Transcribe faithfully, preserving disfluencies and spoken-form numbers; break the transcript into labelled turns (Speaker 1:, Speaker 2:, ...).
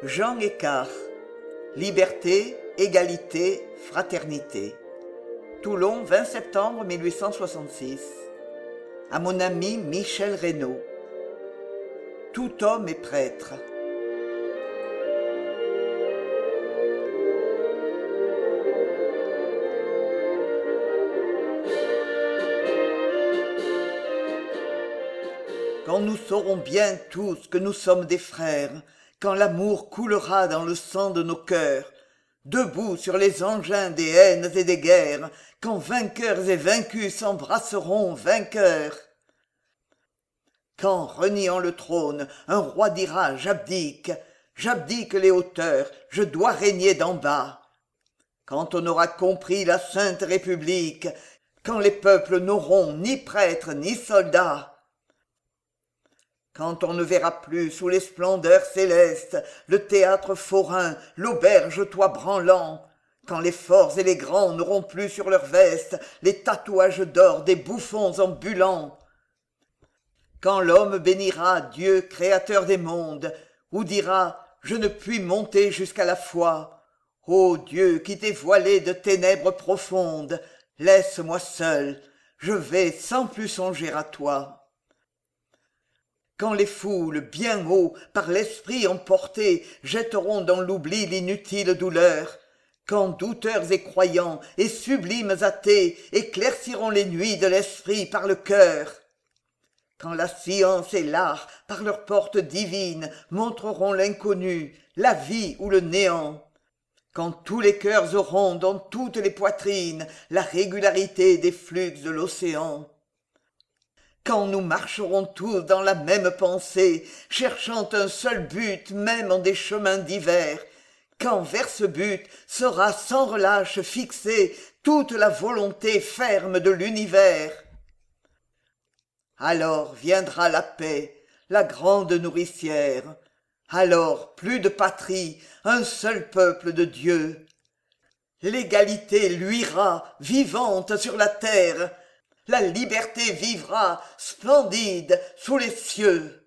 Speaker 1: Jean Escar. Liberté, égalité, fraternité. Toulon, vingt septembre mille huit cent soixante-six. À mon ami Michel Reynaud. Tout homme est prêtre. Quand nous saurons bien tous que nous sommes des frères, quand l'amour coulera dans le sang de nos cœurs, debout sur les engins des haines et des guerres, quand vainqueurs et vaincus s'embrasseront vainqueurs. Quand, reniant le trône, un roi dira « J'abdique, j'abdique les hauteurs, je dois régner d'en bas ». Quand on aura compris la sainte République, quand les peuples n'auront ni prêtres ni soldats, quand on ne verra plus sous les splendeurs célestes le théâtre forain, l'auberge toit branlant, quand les forts et les grands n'auront plus sur leurs vestes les tatouages d'or des bouffons ambulants, quand l'homme bénira Dieu créateur des mondes, ou dira « Je ne puis monter jusqu'à la foi », ô Dieu qui t'es voilé de ténèbres profondes, laisse-moi seul, je vais sans plus songer à toi. Quand les foules, bien haut, par l'esprit emportées, jetteront dans l'oubli l'inutile douleur, quand douteurs et croyants et sublimes athées éclairciront les nuits de l'esprit par le cœur, quand la science et l'art, par leurs portes divines, montreront l'inconnu, la vie ou le néant, quand tous les cœurs auront dans toutes les poitrines la régularité des flux de l'océan, quand nous marcherons tous dans la même pensée, cherchant un seul but même en des chemins divers, quand vers ce but sera sans relâche fixée toute la volonté ferme de l'univers, alors viendra la paix, la grande nourricière, alors plus de patrie, un seul peuple de Dieu. L'égalité luira, vivante sur la terre, la liberté vivra, splendide, sous les cieux.